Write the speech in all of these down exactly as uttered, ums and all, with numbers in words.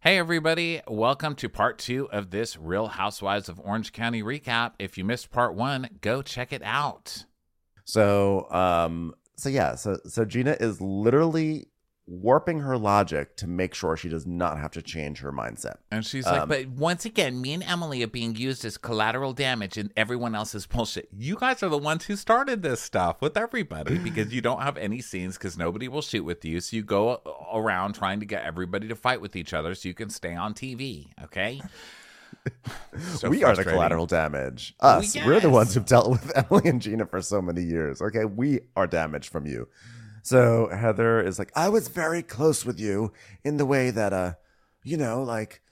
Hey, everybody. Welcome to part two of this Real Housewives of Orange County recap. If you missed part one, go check it out. So, um, so yeah, so so Gina is literally warping her logic to make sure she does not have to change her mindset. And she's Um, like, but once again, me and Emily are being used as collateral damage in everyone else's bullshit. You guys are the ones who started this stuff with everybody because you don't have any scenes because nobody will shoot with you. So you go around trying to get everybody to fight with each other so you can stay on T V, okay? So we are the collateral damage. Us. Yes. We're the ones who've dealt with Emily and Gina for so many years. Okay, we are damaged from you. So Heather is like, I was very close with you in the way that, uh, you know, like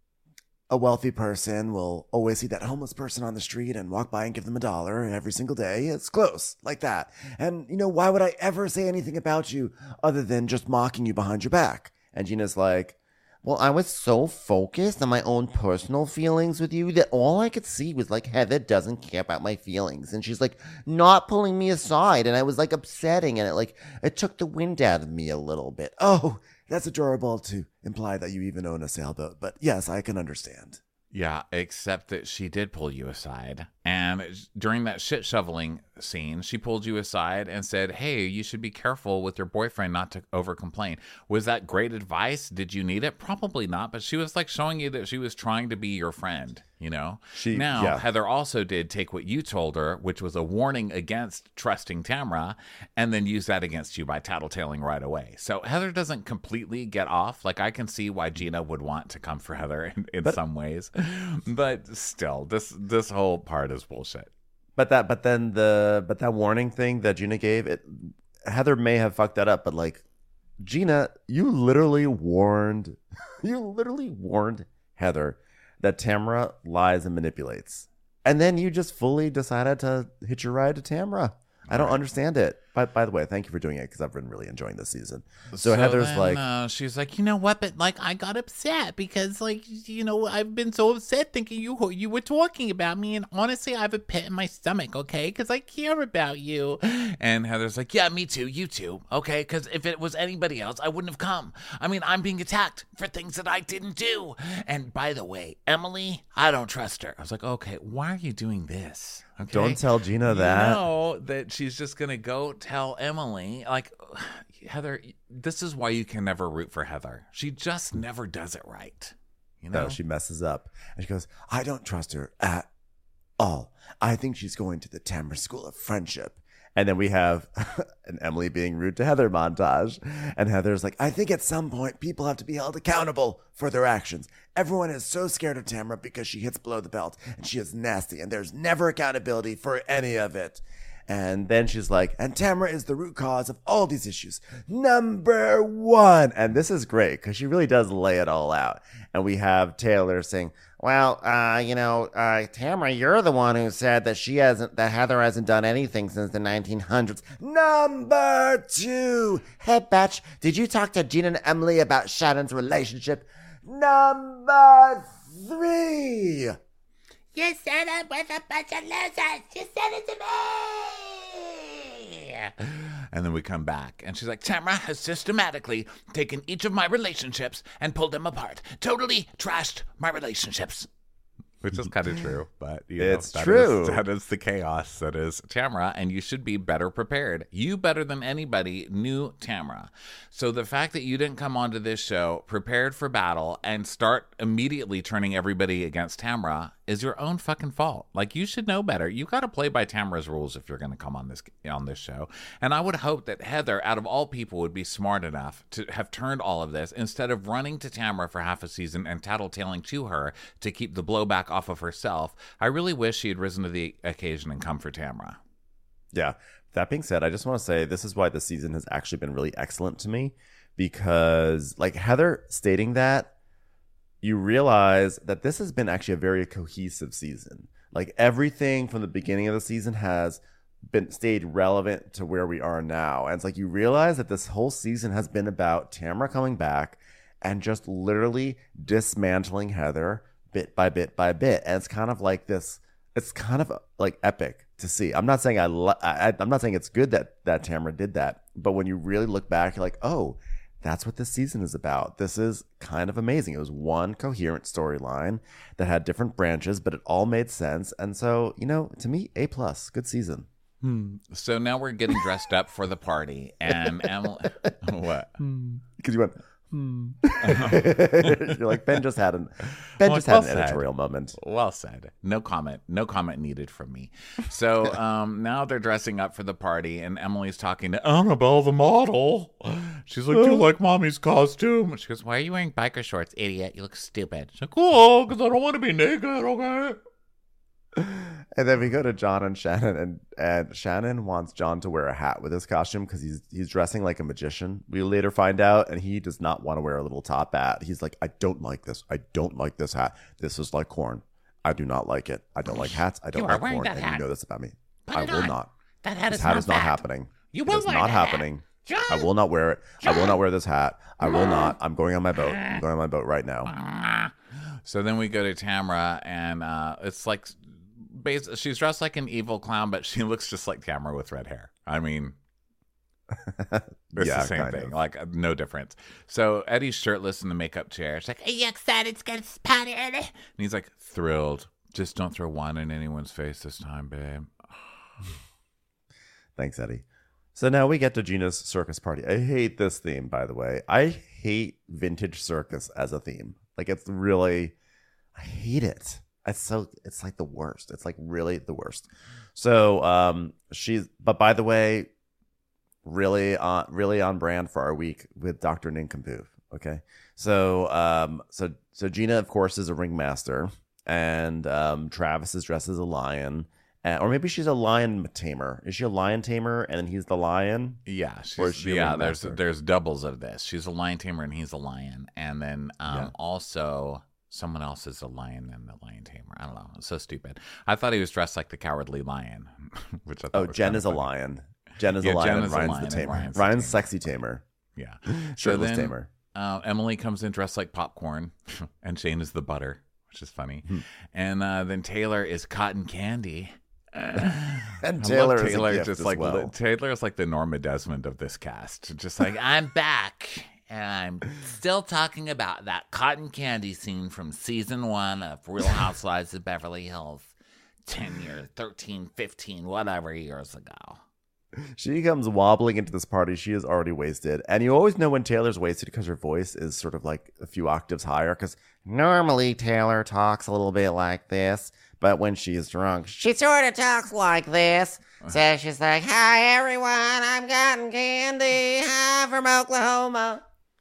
a wealthy person will always see that homeless person on the street and walk by and give them a dollar every single day. It's close like that. And, you know, why would I ever say anything about you other than just mocking you behind your back? And Gina's like, well, I was so focused on my own personal feelings with you that all I could see was like Heather doesn't care about my feelings. And she's like not pulling me aside. And I was like upsetting. And it like it took the wind out of me a little bit. Oh, that's adorable to imply that you even own a sailboat. But yes, I can understand. Yeah, except that she did pull you aside. And during that shit shoveling scene, she pulled you aside and said, hey, you should be careful with your boyfriend not to over complain. Was that great advice? Did you need it? Probably not. But she was like showing you that she was trying to be your friend, you know? She, now, yeah. Heather also did take what you told her, which was a warning against trusting Tamra, and then use that against you by tattletaling right away. So Heather doesn't completely get off. Like, I can see why Gina would want to come for Heather in, in but, some ways. But still, this this whole part is bullshit. But that, but then the, but that warning thing that Gina gave, it, Heather may have fucked that up, but like, Gina, you literally warned, you literally warned Heather that Tamra lies and manipulates, and then you just fully decided to hitch your ride to Tamra. I don't right. understand it. By, by the way, thank you for doing it because I've been really enjoying this season. So, So Heather's then, like, uh, she's like, you know what? But like, I got upset because like, you know, I've been so upset thinking you you were talking about me, and honestly, I have a pit in my stomach, okay? Because I care about you. And Heather's like, yeah, me too, you too, okay? Because if it was anybody else, I wouldn't have come. I mean, I'm being attacked for things that I didn't do. And by the way, Emily, I don't trust her. I was like, okay, why are you doing this? Okay. don't tell Gina You that. know that she's just going to go tell Emily. Like, Heather, this is why you can never root for Heather. She just never does it right. You know? No, she messes up. And she goes, I don't trust her at all. I think she's going to the Tamra School of Friendship. And then we have an Emily being rude to Heather montage. And Heather's like, I think at some point people have to be held accountable for their actions. Everyone is so scared of Tamra because she hits below the belt and she is nasty and there's never accountability for any of it. And then she's like, and Tamra is the root cause of all these issues. Number one. And this is great because she really does lay it all out. And we have Taylor saying, well, uh, you know, uh, Tamra, you're the one who said that she hasn't, that Heather hasn't done anything since the nineteen hundreds. Number two. Hey, Batch, did you talk to Gina and Emily about Shannon's relationship? Number three. You said it with a bunch of losers. You said it to me. And then we come back, and she's like, Tamra has systematically taken each of my relationships and pulled them apart. Totally trashed my relationships. Which is kind of true, but you know, It's that true. Is, that is the chaos that is Tamra, and you should be better prepared. You, better than anybody, knew Tamra. So the fact that you didn't come onto this show prepared for battle and start immediately turning everybody against Tamra is your own fucking fault. Like, you should know better. You got to play by Tamra's rules if you're going to come on this on this show. And I would hope that Heather, out of all people, would be smart enough to have turned all of this instead of running to Tamra for half a season and tattletaling to her to keep the blowback off of herself. I really wish she had risen to the occasion and come for Tamra. Yeah. That being said, I just want to say this is why the season has actually been really excellent to me, because like Heather stating that, you realize that this has been actually a very cohesive season. Like everything from the beginning of the season has been stayed relevant to where we are now. And it's like you realize that this whole season has been about Tamra coming back and just literally dismantling Heather bit by bit by bit. And it's kind of like this, it's kind of like epic to see. I'm not saying I, I I'm not saying it's good that that Tamra did that, but when you really look back, you're like, oh, that's what this season is about. This is kind of amazing. It was one coherent storyline that had different branches, but it all made sense. And so, you know, to me, A plus, good season. Hmm. So now we're getting dressed up for the party, and Emily, what? Because you went, hmm. You're like, Ben just had an Ben Well, just well had an said. editorial moment. Well said. No comment. No comment needed from me. So um, now they're dressing up for the party, and Emily's talking to Annabelle, the model. She's like, "Do you like mommy's costume?" And she goes, "Why are you wearing biker shorts, idiot? You look stupid." She's like, "Oh, because I don't want to be naked, okay?" And then we go to John and Shannon, and, and Shannon wants John to wear a hat with his costume because he's he's dressing like a magician. We later find out, and he does not want to wear a little top hat. He's like, I don't like this. I don't like this hat. This is like corn. I do not like it. I don't like hats. I don't You are like wearing corn. that And hat. you know this about me. Put I it will on. not. That hat This is hat not is not bad. happening. You It will is wear not that hat. happening. John. I will not wear it. I will John. not wear this hat. I will not. I'm going on my boat. I'm going on my boat right now. So then we go to Tamara, and uh, it's like, bas- she's dressed like an evil clown, but she looks just like Tamara with red hair. I mean, it's Yeah, the same kind thing, of. like uh, no difference. So Eddie's shirtless in the makeup chair. She's like, Are you excited to get this party? and he's like, thrilled. Just don't throw wine in anyone's face this time, babe. Thanks, Eddie. So now we get to Gina's circus party. I hate this theme, by the way. I hate vintage circus as a theme. Like, it's really, I hate it. It's so, it's like the worst. It's like really the worst. So um, she's, but by the way, really on, really on brand for our week with Doctor Nincompoop. Okay. So, um, so, so Gina, of course, is a ringmaster, and um, Travis is dressed as a lion. Uh, or maybe she's a lion tamer. Is she a lion tamer and then he's the lion? Yeah, Or is she's, she a yeah. There's ringmaster? there's doubles of this. She's a lion tamer and he's a lion, and then um, Yeah. also someone else is a lion and the lion tamer. I don't know. It's so stupid. I thought he was dressed like the cowardly lion, which I thought Oh, was Jen kinda is a funny. lion. Jen is Yeah, a lion Jen and is a Ryan's lion the and tamer. Ryan's Ryan's, the tamer. sexy tamer. Yeah. So Shirtless then tamer. uh, Emily comes in dressed like popcorn, and Shane is the butter, which is funny. Hmm. And uh, then Taylor is cotton candy. And I Taylor, love is Taylor a gift just as like well. li- Taylor is like the Norma Desmond of this cast. Just like, I'm back, and I'm still talking about that cotton candy scene from season one of Real Housewives of Beverly Hills ten years, thirteen, fifteen, whatever years ago. She comes wobbling into this party. She is already wasted. And you always know when Taylor's wasted because her voice is sort of like a few octaves higher. Because normally Taylor talks a little bit like this. But when she's drunk, she sort of talks like this. So she's like, hi, everyone. I'm Cotton Candy. Hi, from Oklahoma.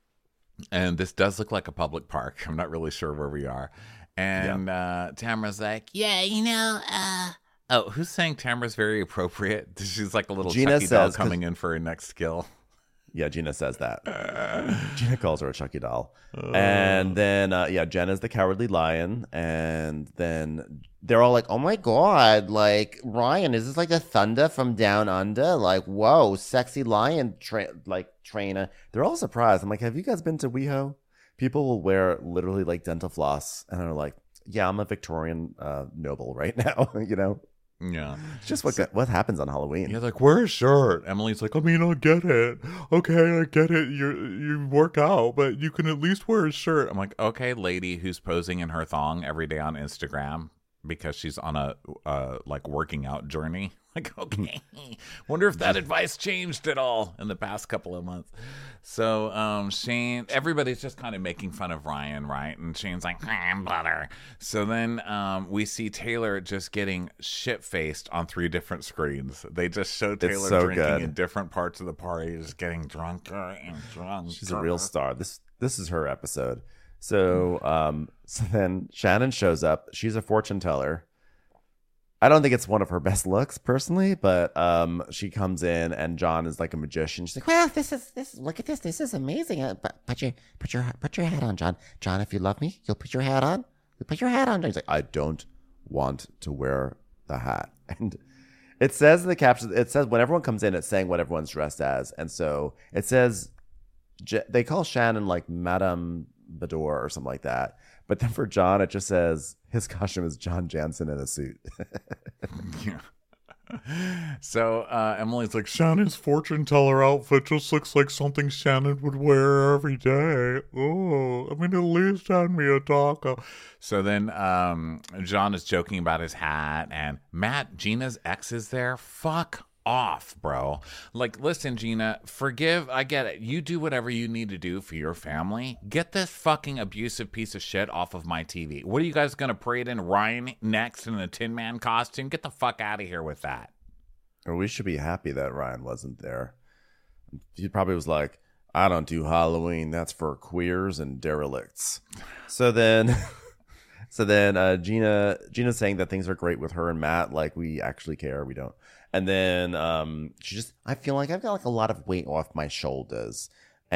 And this does look like a public park. I'm not really sure where we are. And uh, Tamara's like, Yeah, you know, uh, oh, who's saying Tamara's very appropriate? She's like a little Gina Chucky doll says, 'cause- coming in for her next skill. Yeah, Gina says that. Gina calls her a Chucky doll. And then, uh, yeah, Jen is the cowardly lion. And then they're all like, oh my God, like, Ryan, is this like the thunder from down under? Like, whoa, sexy lion, tra- like, trainer. They're all surprised. I'm like, have you guys been to WeHo? People will wear literally like dental floss. And they're like, yeah, I'm a Victorian uh, noble right now, you know? Yeah. It's just what, what happens on Halloween. You're like, wear a shirt. Emily's like, I mean, I get it. Okay, I get it. You you work out, but you can at least wear a shirt. I'm like, okay, lady who's posing in her thong every day on Instagram because she's on a uh, like working out journey. Like, okay, wonder if that advice changed at all in the past couple of months. So um, Shane, everybody's just kind of making fun of Ryan, right? And Shane's like, I'm butter. So then um, we see Taylor just getting shit-faced on three different screens. They just show Taylor so drinking good. in different parts of the party, just getting drunker and drunker. She's a real star. This this is her episode. So um so then Shannon shows up. She's a fortune teller. I don't think it's one of her best looks personally, but um she comes in and John is like a magician. She's like, Well, this is this. Look at this. This is amazing. Uh, but put your put your put your hat on, John. John, if you love me, you'll put your hat on. You put your hat on. he's like, I don't want to wear the hat. And it says in the caption, it says when everyone comes in, it's saying what everyone's dressed as. And so it says J- they call Shannon like Madame Bador or something like that. But then for John, it just says his costume is John Jansen in a suit. Yeah. So uh, Emily's like, Shannon's fortune teller outfit just looks like something Shannon would wear every day. Oh, I mean, at least hand me a taco. So then um, John is joking about his hat, and Matt, Gina's ex, is there. Fuck off, bro. Like, listen, Gina, forgive, I get it. You do whatever you need to do for your family. Get this fucking abusive piece of shit off of my T V. What are you guys gonna parade in Ryan next in a Tin Man costume? Get the fuck out of here with that. Or we should be happy that Ryan wasn't there. He probably was like, I don't do Halloween. That's for queers and derelicts. So then so then uh Gina Gina's saying that things are great with her and Matt, like we actually care, we don't. And then um, she just, I feel like I've got like a lot of weight off my shoulders.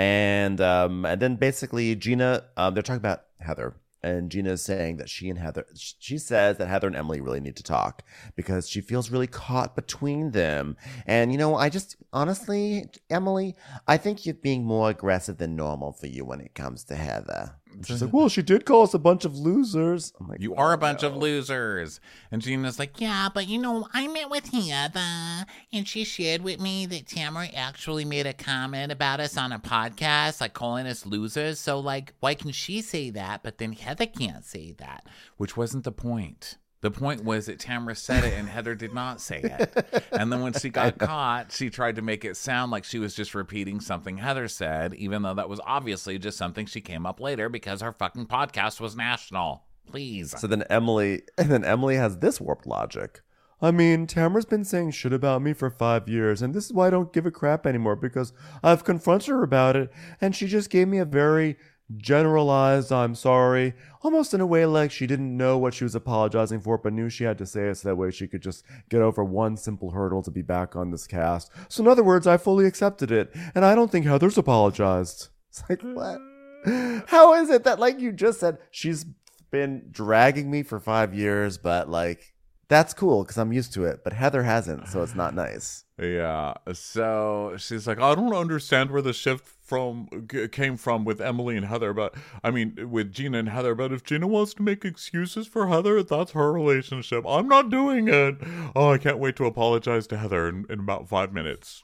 And um, and then basically Gina, um, they're talking about Heather. And Gina is saying that she and Heather, she says that Heather and Emily really need to talk because she feels really caught between them. And, you know, I just, honestly, Emily, I think you're being more aggressive than normal for you when it comes to Heather. She's like, well, she did call us a bunch of losers. I'm like, you are a bunch no. of losers. And Gina's like, Yeah, but you know, I met with Heather, and she shared with me that Tamara actually made a comment about us on a podcast, like calling us losers. So, like, why can she say that, but then Heather can't say that? which wasn't the point. The point was that Tamara said it and Heather did not say it. And then when she got caught, she tried to make it sound like she was just repeating something Heather said, even though that was obviously just something she came up later because her fucking podcast was national. Please. So then Emily, and then Emily has this warped logic. I mean, Tamara's been saying shit about me for five years, and this is why I don't give a crap anymore, because I've confronted her about it, and she just gave me a very generalized I'm sorry, almost in a way like she didn't know what she was apologizing for, but knew she had to say it so that way she could just get over one simple hurdle to be back on this cast. So in other words, I fully accepted it, and I don't think Heather's apologized. It's like, what? How is it that, like you just said, she's been dragging me for five years, but like, that's cool because I'm used to it, but Heather hasn't, so it's not nice. Yeah. So she's like, I don't understand where the shift from g- came from with Emily and Heather, but I mean, with Gina and Heather. But if Gina wants to make excuses for Heather, that's her relationship. I'm not doing it. Oh, I can't wait to apologize to Heather in, in about five minutes.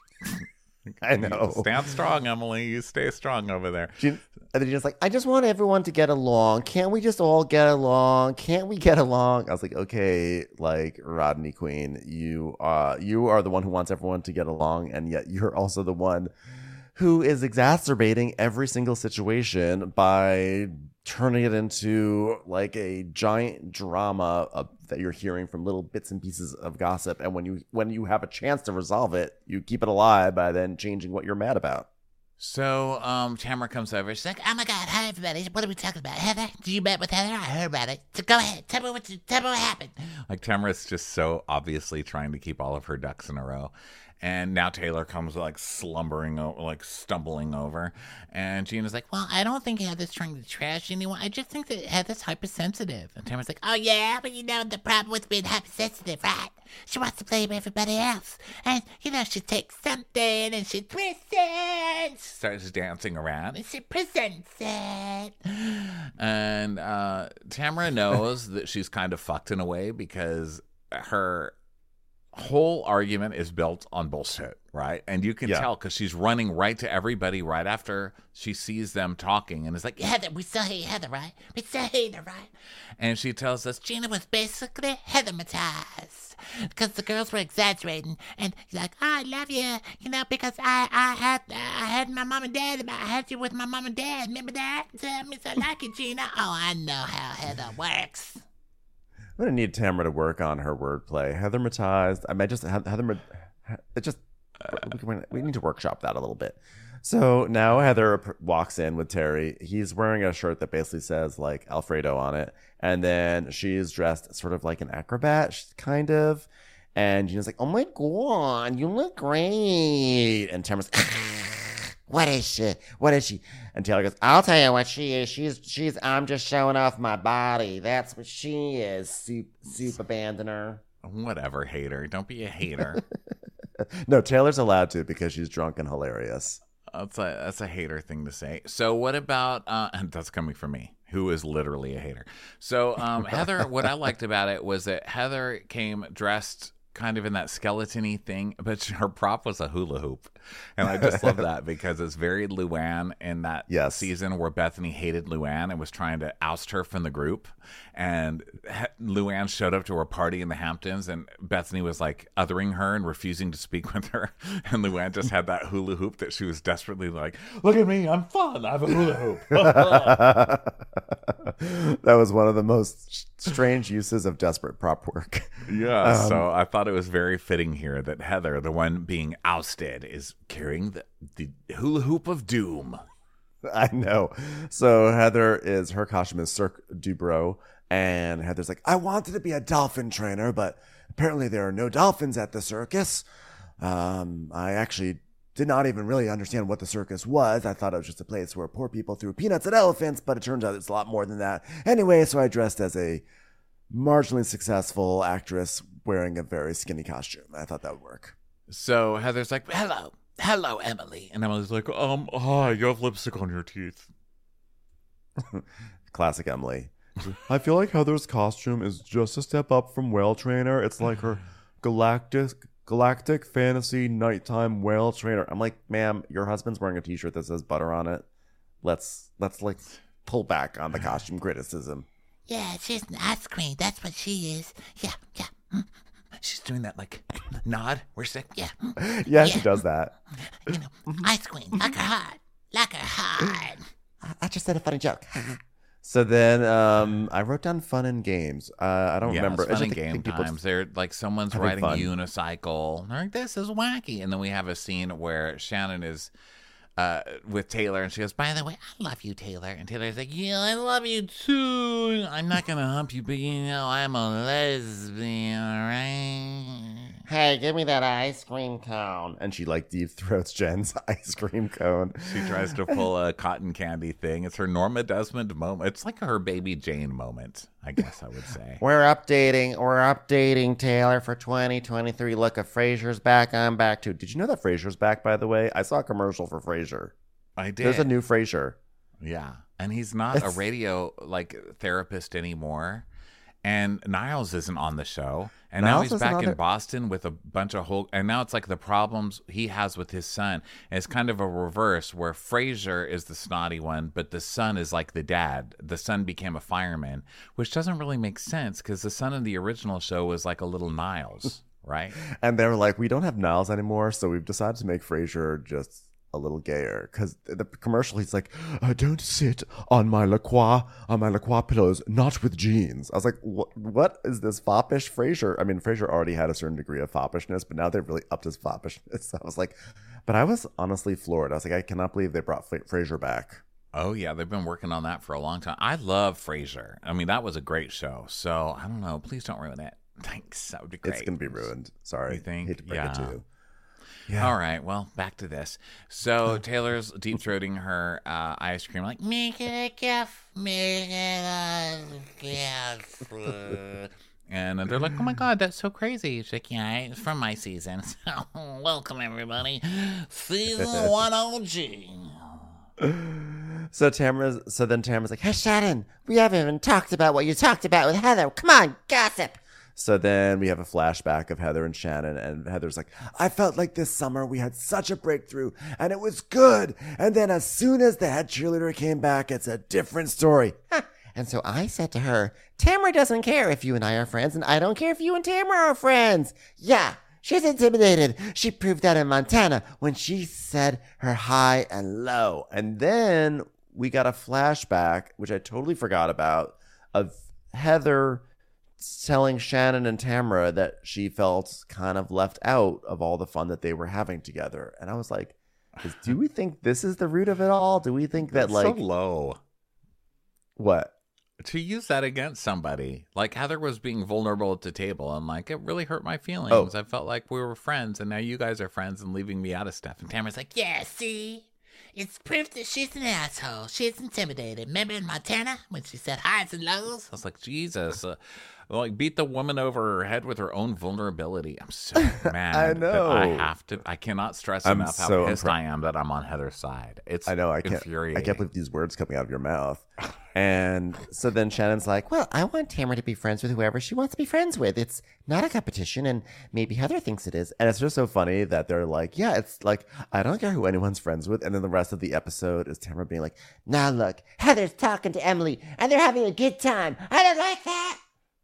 I know. Stand strong, Emily. You stay strong over there. Gina, And then Gina's like, I just want everyone to get along. Can't we just all get along? Can't we get along? I was like, okay, like Rodney Queen, you uh you are the one who wants everyone to get along, and yet you're also the one who is exacerbating every single situation by turning it into like a giant drama of, that you're hearing from little bits and pieces of gossip. And when you when you have a chance to resolve it, you keep it alive by then changing what you're mad about. So um, Tamara comes over. She's like, Oh my God, hi everybody. What are we talking about? Heather? Did you met with Heather? I heard about it. So go ahead. Tell me what, you, tell me what happened. like Tamara's just so obviously trying to keep all of her ducks in a row. And now Taylor comes like slumbering, o- like stumbling over. And Gina's like, Well, I don't think Heather's trying to trash anyone. I just think that Heather's hypersensitive. And Tamara's like, Oh yeah, but you know the problem with being hypersensitive, right? She wants to blame everybody else. And, you know, she takes something and she twists it. starts dancing around. And she presents it. And uh, Tamara knows that she's kind of fucked in a way because her whole argument is built on bullshit, right? And you can Yeah. tell because she's running right to everybody right after she sees them talking and is like, Heather, we still hate Heather, right? We still hate her, right? and she tells us, Gina was basically Heathermatized because the girls were exaggerating, and he's like, oh, "I love you," you know, because I I had I had my mom and dad. I had you with my mom and dad. Remember that? Tell me, I like it, Gina. Oh, I know how Heather works. I'm gonna need Tamara to work on her wordplay. Heathermatized. I mean, just Heather. It just we, we need to workshop that a little bit. So now Heather walks in with Terry. He's wearing a shirt that basically says like Alfredo on it, and then she's dressed sort of like an acrobat, kind of. And Gina's like, "Oh my god, you look great!" And Tamara's, What is she? What is she? and Taylor goes, I'll tell you what she is. She's she's. I'm just showing off my body. That's what she is. Soup soup abandoner. whatever, hater. Don't be a hater. "No, Taylor's allowed to because she's drunk and hilarious." That's a that's a hater thing to say. So what about uh and that's coming from me, who is literally a hater. So um Heather, what I liked about it was that Heather came dressed kind of in that skeleton-y thing, but her prop was a hula hoop. And I just love that because it's very Luann in that Yes. season where Bethany hated Luann and was trying to oust her from the group. And Luann showed up to her party in the Hamptons, and Bethany was like othering her and refusing to speak with her. And Luann just had that hula hoop that she was desperately like, look at me, I'm fun, I have a hula hoop. That was one of the most strange uses of desperate prop work. Yeah, Um, so I thought it was very fitting here that Heather, the one being ousted, is carrying the, the hula hoop of doom. I know. So Heather is, her costume is Cirque du Bro, and Heather's like, I wanted to be a dolphin trainer, but apparently there are no dolphins at the circus. Um, I actually did not even really understand what the circus was. I thought it was just a place where poor people threw peanuts at elephants, but it turns out it's a lot more than that. Anyway, so I dressed as a marginally successful actress wearing a very skinny costume. I thought that would work. So Heather's like, hello, hello, Emily. And Emily's like, um, hi, you have lipstick on your teeth. Classic Emily. I feel like Heather's costume is just a step up from Whale Trainer. It's like her galactic galactic fantasy nighttime whale trainer. I'm like, ma'am, your husband's wearing a t-shirt that says butter on it. Let's let's like pull back on the costume criticism. Yeah, she's an ice queen. That's what she is. Yeah, yeah. mm, She's doing that like nod. We're sick. Yeah, Yeah, she does that. you know, ice queen. Like her heart. Like her heart. I- I just said a funny joke. So then um, I wrote down fun and games. Uh, I don't Yeah, remember. it's I fun just and think- game think people- times. They're like someone's having riding fun. a unicycle. They're like, this is wacky. And then we have a scene where Shannon is uh, with Taylor, and she goes, by the way, I love you, Taylor. And Taylor's like, yeah, I love you too. I'm not gonna hump you, but you know I'm a lesbian, right? Hey, give me that ice cream cone. And she like deep throats Jen's ice cream cone. She tries to pull a cotton candy thing. It's her Norma Desmond moment. It's like her baby Jane moment, I guess I would say. We're updating. We're updating Taylor for twenty twenty-three. Look, if Frasier's back, I'm back too. Did you know that Frasier's back, by the way? I saw a commercial for Frasier. I did. There's a new Frasier. Yeah. And he's not It's- a radio like therapist anymore. And Niles isn't on the show. And now Niles he's isn't back on in it? Boston with a bunch of whole and now it's like the problems he has with his son. And it's kind of a reverse where Frasier is the snotty one, but the son is like the dad. The son became a fireman, which doesn't really make sense because the son in the original show was like a little Niles, right? And they were like, we don't have Niles anymore, so we've decided to make Frasier just a little gayer. Because the commercial, he's like, I don't sit on my La Croix, on my La Croix pillows, not with jeans. I was like, what, what is this foppish Frasier? I mean, Frasier already had a certain degree of foppishness, but now they've really upped his foppishness. I was like, but I was honestly floored. I was like, I cannot believe they brought Fra- Frasier back. Oh yeah, they've been working on that for a long time. I love Frasier. I mean, that was a great show. So I don't know. Please don't ruin it. Thanks. That would be great. It's going to be ruined. Sorry. You think? Hate to break Yeah. it to you. All right. Well, back to this. So Taylor's deep throating her uh, ice cream, like Make it a gift. Make it a gift. and they're like, "Oh my god, that's so crazy!" She's like, Yeah, it's from my season. So, welcome everybody. Season one O G. So Tamara's, so then Tamara's like, Hey, Shannon, we haven't even talked about what you talked about with Heather. Come on, gossip. so then we have a flashback of Heather and Shannon, and Heather's like, I felt like this summer we had such a breakthrough, and it was good. And then as soon as the head cheerleader came back, it's a different story. And so I said to her, Tamara doesn't care if you and I are friends, and I don't care if you and Tamara are friends. Yeah, she's intimidated. She proved that in Montana when she said her high and low. And then we got a flashback, which I totally forgot about, of Heather telling Shannon and Tamara that she felt kind of left out of all the fun that they were having together. And I was like, is, do we think this is the root of it all? Do we think that, "That's like, so low." what? To use that against somebody, like Heather was being vulnerable at the table, and like it really hurt my feelings. Oh. I felt like we were friends, and now you guys are friends and leaving me out of stuff. And Tamara's like, Yeah, see? It's proof that she's an asshole. She's intimidated. Remember in Montana when she said highs and lows? I was like, Jesus, uh, like beat the woman over her head with her own vulnerability. I'm so mad. I that I know. have to. I cannot stress I'm enough how so pissed impre- I am that I'm on Heather's side. It's I know, I can't, I infuriating. can't believe these words coming out of your mouth. And so then Shannon's like, Well, I want Tamara to be friends with whoever she wants to be friends with. It's not a competition, and maybe Heather thinks it is. and it's just so funny that they're like, yeah, it's like, I don't care who anyone's friends with. And then the rest of the episode is Tamara being like, Now look, Heather's talking to Emily, and they're having a good time. I don't like that.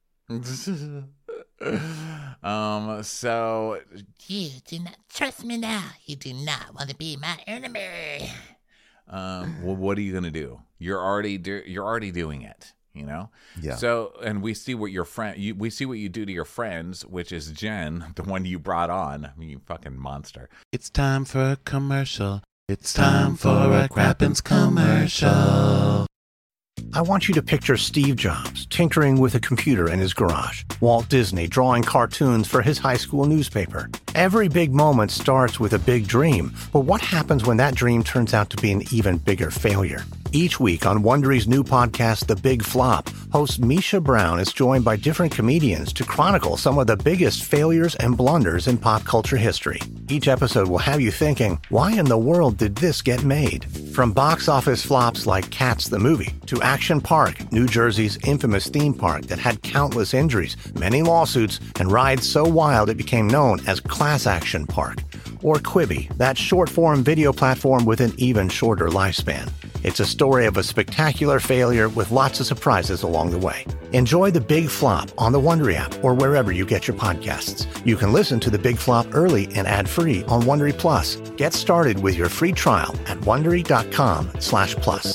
um, so You do not trust me now. You do not want to be my enemy. um, well, what are you gonna do? You're already do- you're already doing it, you know. Yeah. So, and we see what your friend, you, we see what you do to your friends, which is Jen, the one you brought on. I mean, you fucking monster. It's time for a commercial. It's time for a Crappens commercial. I want you to picture Steve Jobs tinkering with a computer in his garage, Walt Disney drawing cartoons for his high school newspaper. Every big moment starts with a big dream, but what happens when that dream turns out to be an even bigger failure? Each week on Wondery's new podcast, The Big Flop, host Misha Brown is joined by different comedians to chronicle some of the biggest failures and blunders in pop culture history. Each episode will have you thinking, why in the world did this get made? From box office flops like Cats the movie, to Action Park, New Jersey's infamous theme park that had countless injuries, many lawsuits, and rides so wild it became known as Class Action Park. Or Quibi, that short-form video platform with an even shorter lifespan. It's a story of a spectacular failure with lots of surprises along the way. Enjoy The Big Flop on the Wondery app or wherever you get your podcasts. You can listen to The Big Flop early and ad-free on Wondery Plus. Get started with your free trial at wondery.com slash plus.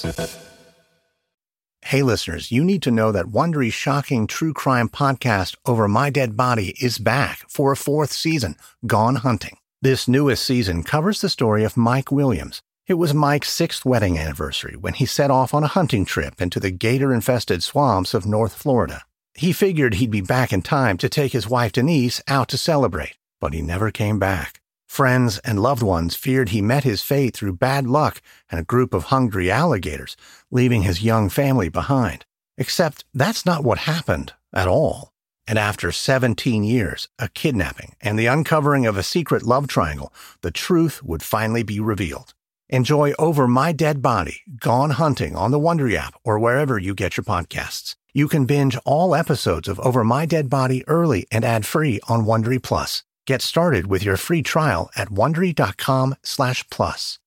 Hey listeners, you need to know that Wondery's shocking true crime podcast Over My Dead Body is back for a fourth season, Gone Hunting. This newest season covers the story of Mike Williams. It was Mike's sixth wedding anniversary when he set off on a hunting trip into the gator-infested swamps of North Florida. He figured he'd be back in time to take his wife Denise out to celebrate, but he never came back. Friends and loved ones feared he met his fate through bad luck and a group of hungry alligators, leaving his young family behind. Except that's not what happened at all. And after seventeen years, a kidnapping, and the uncovering of a secret love triangle, the truth would finally be revealed. Enjoy Over My Dead Body, Gone Hunting on the Wondery app or wherever you get your podcasts. You can binge all episodes of Over My Dead Body early and ad-free on Wondery Plus. Get started with your free trial at wondery.com slash plus.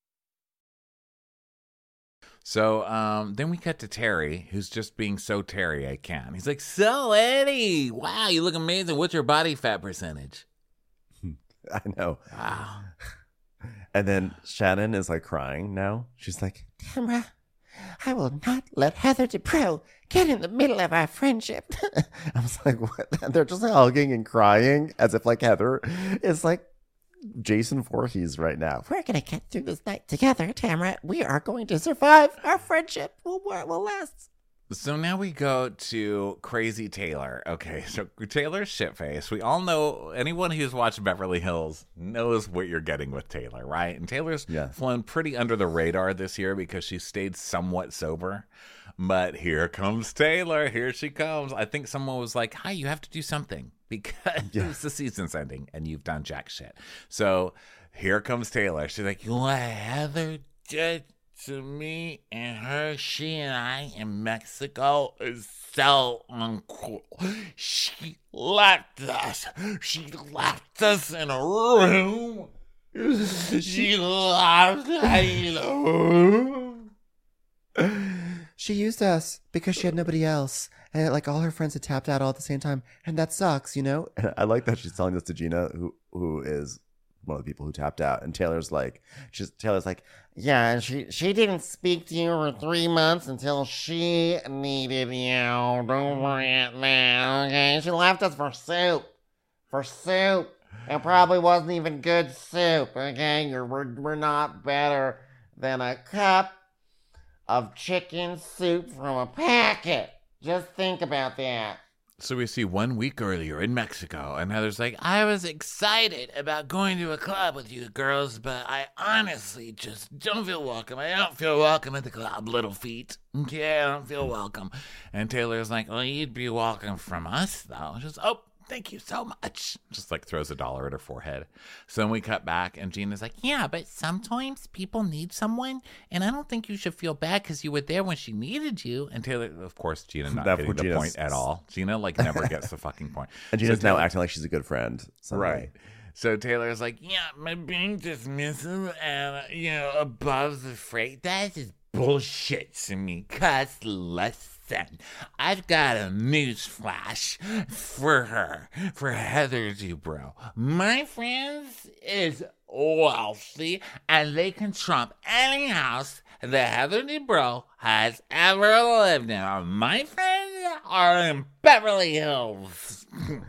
So um, then we cut to Terry, who's just being so Terry I can. He's like, so Eddie, wow, you look amazing. What's your body fat percentage? I know. Wow. And then Shannon is like crying now. She's like, Tamara, I will not let Heather Dubrow get in the middle of our friendship. I was like, what? And they're just hugging and crying as if like Heather is like Jason Voorhees right now. We're going to get through this night together, Tamara. We are going to survive. Our friendship will, will last. So now we go to Crazy Taylor. Okay, so Taylor's shitface. We all know, anyone who's watched Beverly Hills knows what you're getting with Taylor, right? And Taylor's Yeah. flown pretty under the radar this year because she stayed somewhat sober. But here comes Taylor. Here she comes. I think someone was like, hi, you have to do something because Yeah. the season's ending and you've done jack shit. So here comes Taylor. She's like, you want Heather did to me and her, she and I in Mexico is so uncool. She left us. She left us in a room. She left us in a room. She used us because she had nobody else. And like all her friends had tapped out all at the same time. And that sucks, you know? And I like that she's telling this to Gina, who who is one of the people who tapped out. And Taylor's like, she's Taylor's like, Yeah, and she, she didn't speak to you for three months until she needed you. Don't forget that, okay? She left us for soup. For soup. It probably wasn't even good soup, okay? You're, we're, we're not better than a cup of chicken soup from a packet. Just think about that. So we see one week earlier in Mexico, and Heather's like, I was excited about going to a club with you girls, but I honestly just don't feel welcome. I don't feel welcome at the club, little feet. Okay, I don't feel welcome. And Taylor's like, well, you'd be welcome from us, though. Just, oh, Thank you so much. Just like throws a dollar at her forehead. So then we cut back and Gina's like, yeah, but sometimes people need someone. And I don't think you should feel bad because you were there when she needed you. And Taylor, of course, Gina not That's getting what the Gina's- point at all. Gina like never gets the fucking point. And Gina's So now Taylor- acting like she's a good friend. someday. Right. So Taylor's like, yeah, my being dismissive and, you know, above the freight, that's just bullshit to me. Cause listen, I've got a news flash for her, for Heather Dubrow. My friends is wealthy and they can trump any house that Heather Dubrow has ever lived in. My friends are in Beverly Hills.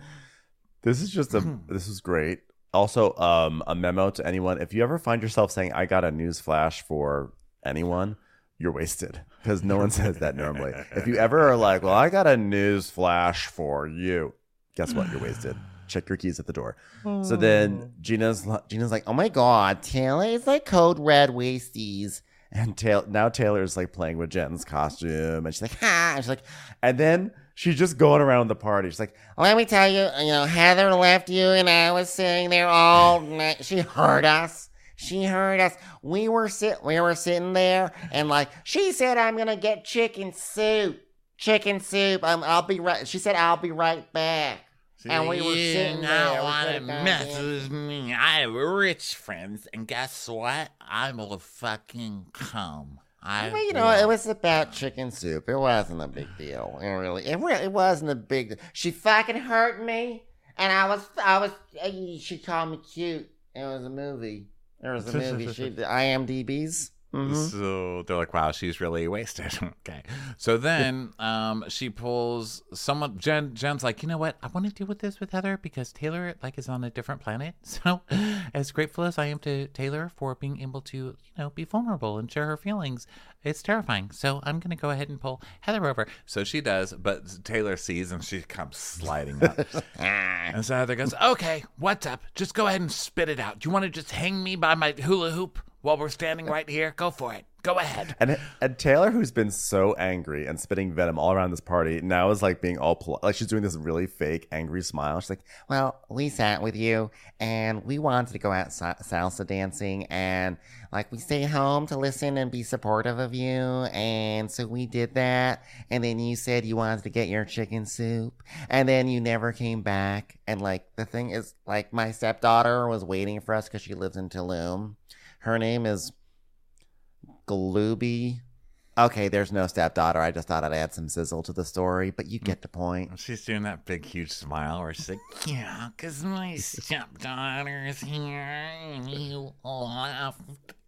This is just a. This is great. Also, um, a memo to anyone: if you ever find yourself saying "I got a news flash for anyone," you're wasted because no one says that normally. If you ever are like, "Well, I got a news flash for you," guess what? You're wasted. Check your keys at the door. So then Gina's Gina's like, "Oh my god, Taylor is like code red wasties." And Taylor, now Taylor's like playing with Jen's costume, and she's like, "Ha!" And she's like, and then she's just going around the party. She's like, Let me tell you, you know, Heather left you and I was sitting there all night. She heard us. She heard us. We were sit we were sitting there and like she said I'm gonna get chicken soup. Chicken soup. Um, I'll be right she said I'll be right back. And we were You sitting there. don't we want to could've gone mess in. with me. I have rich friends, and guess what? I will fucking come. I Well, you know, will. it was about chicken soup. It wasn't a big deal. It really, it really, it wasn't a big deal. She fucking hurt me, and I was, I was. uh, She called me cute. It was a movie. There was a movie. She, the I M D B's. Mm-hmm. So they're like, wow, she's really wasted. Okay. So then um, she pulls someone, Jen, Jen's like, you know what? I want to deal with this with Heather because Taylor like is on a different planet. So as grateful as I am to Taylor for being able to, you know, be vulnerable and share her feelings, it's terrifying. So I'm going to go ahead and pull Heather over. So she does, but Taylor sees and she comes sliding up. And so Heather goes, okay, what's up? Just go ahead and spit it out. Do you want to just hang me by my hula hoop while we're standing right here? Go for it. Go ahead. And, and Taylor, who's been so angry and spitting venom all around this party, now is like being all pol- like she's doing this really fake angry smile. She's like, Well, we sat with you, and we wanted to go out sa- salsa dancing, and like we stayed home to listen and be supportive of you, and so we did that. And then you said you wanted to get your chicken soup, and then you never came back. And like the thing is, like my stepdaughter was waiting for us because she lives in Tulum. Her name is Glooby. Okay, there's no stepdaughter. I just thought I'd add some sizzle to the story, but you get the point. She's doing that big, huge smile where she's like, Yeah, because my stepdaughter's here, and you left.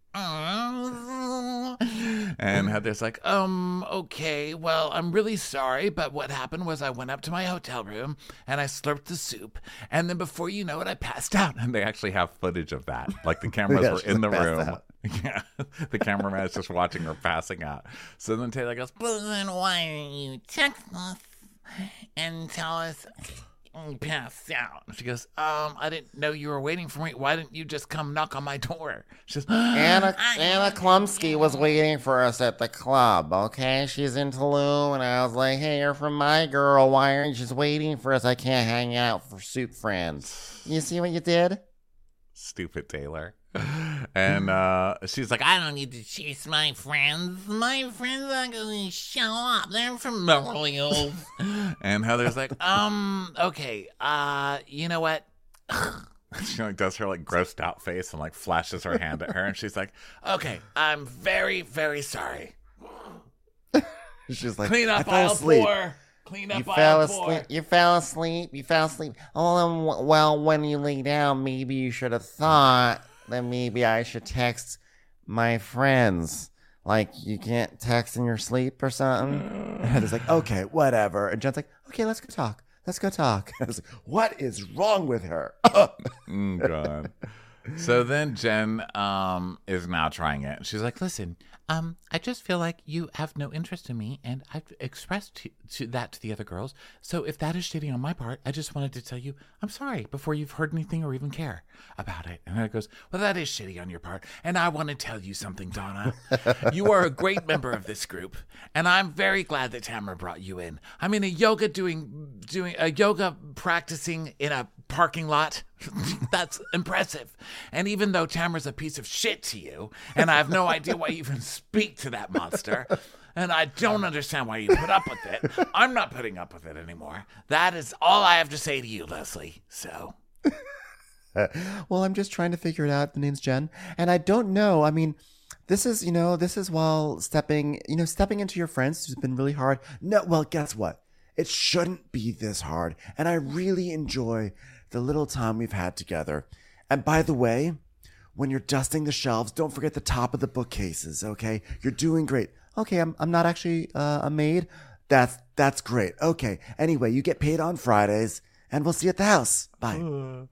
Oh. and Heather's like, um, okay, well, I'm really sorry, but what happened was I went up to my hotel room and I slurped the soup, and then before you know it, I passed out. And they actually have footage of that. Like the cameras Yeah, were she's, in the like, passed room. out. Yeah, the cameraman is just watching her passing out. So then Taylor goes, Well, then why didn't you text us and tell us you passed out? she goes, um, I didn't know you were waiting for me. Why didn't you just come knock on my door? She says, Anna, I- Anna Klumsky was waiting for us at the club, okay? She's in Tulum, and I was like, hey, you're from my girl. Why aren't you just waiting for us? I can't hang out for soup friends. You see what you did? stupid Taylor. And uh, she's like, I I don't need to chase my friends. My friends aren't going to show up. They're from Beverly Hills. and Heather's like, um, okay, uh, you know what? She like does her like grossed out face and like flashes her hand at her, and she's like, okay, I'm very, very sorry. she's like, Clean I up fell aisle asleep. four. Clean up You aisle fell four. asleep. You fell asleep. You fell asleep. Oh, then, w- well, when you lay down, maybe you should have thought that maybe I should text my friends. Like, you can't text in your sleep or something. And Heather's like, okay, whatever. And Jen's like, okay, let's go talk. Let's go talk. I was like, what is wrong with her? Mm, God. So then Jen um, is now trying it. She's like, listen, Um, I just feel like you have no interest in me, and I've expressed to, to that to the other girls. So if that is shitty on my part, I just wanted to tell you I'm sorry before you've heard anything or even care about it. And it goes, well, that is shitty on your part, and I want to tell you something, Donna. You are a great member of this group, and I'm very glad that Tamara brought you in. I'm in a yoga doing doing a yoga practicing in a parking lot. That's impressive. And even though Tamara's a piece of shit to you, and I have no idea why you even speak to that monster, and I don't understand why you put up with it, I'm not putting up with it anymore. That is all I have to say to you, Leslie. So. Well, I'm just trying to figure it out. The name's Jen. And I don't know. I mean, this is, you know, this is while stepping, you know, stepping into your friends has been really hard. No, well, guess what? It shouldn't be this hard. And I really enjoy the little time we've had together. And by the way, when you're dusting the shelves, don't forget the top of the bookcases, okay? You're doing great. Okay, I'm I'm not actually uh, a maid. That's that's great. Okay. Anyway, you get paid on Fridays, and we'll see you at the house. Bye.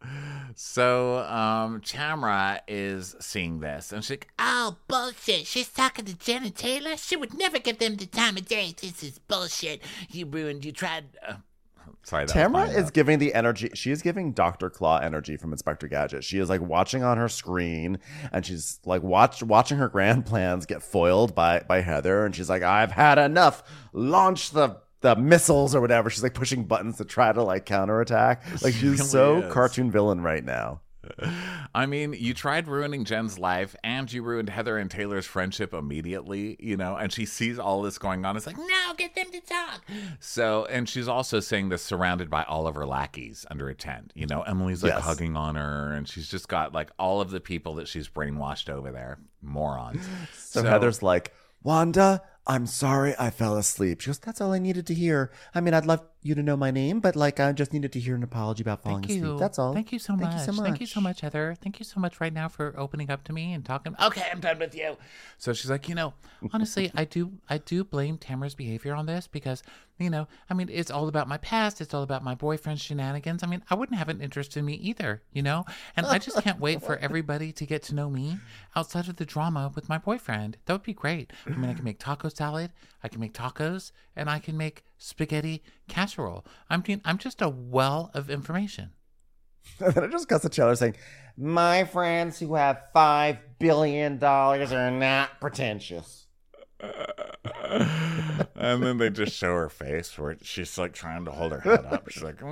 so um, Tamara is seeing this, and she's like, Oh, bullshit. She's talking to Jen and Taylor? She would never give them the time of day. This is bullshit. You ruined, you tried... Uh, sorry, that Tamara was is mine, giving the energy. She is giving Doctor Claw energy from Inspector Gadget. She is like watching on her screen, and she's like watch watching her grand plans get foiled by by Heather, and she's like, "I've had enough. Launch the the missiles or whatever." She's like pushing buttons to try to like counterattack. Like she's really so is. cartoon villain right now. I mean, you tried ruining Jen's life, and you ruined Heather and Taylor's friendship immediately, you know, and she sees all this going on. It's like, no, get them to talk. So, and she's also saying this surrounded by all of her lackeys under a tent. You know, Emily's like Yes. hugging on her, and she's just got like all of the people that she's brainwashed over there. Morons. So, Heather's like, "Wanda, I'm sorry I fell asleep." She goes, "That's all I needed to hear. I mean, I'd love you to know my name, but like I just needed to hear an apology about falling Thank you. asleep. That's all. Thank you so Thank much. you so much. Thank you so much, Heather. Thank you so much right now for opening up to me and talking. Okay, I'm done with you. So she's like, you know, Honestly, I do I do blame Tamara's behavior on this because, you know, I mean, it's all about my past. It's all about my boyfriend's shenanigans. I mean, I wouldn't have an interest in me either, you know? And I just can't wait for everybody to get to know me outside of the drama with my boyfriend. That would be great. I mean, I can make taco salad, I can make tacos, and I can make spaghetti casserole. I'm I'm just a well of information. And then it just cuts to Chandler saying, My friends who have five billion dollars are not pretentious. and then they just show her face where she's like trying to hold her head up. She's like,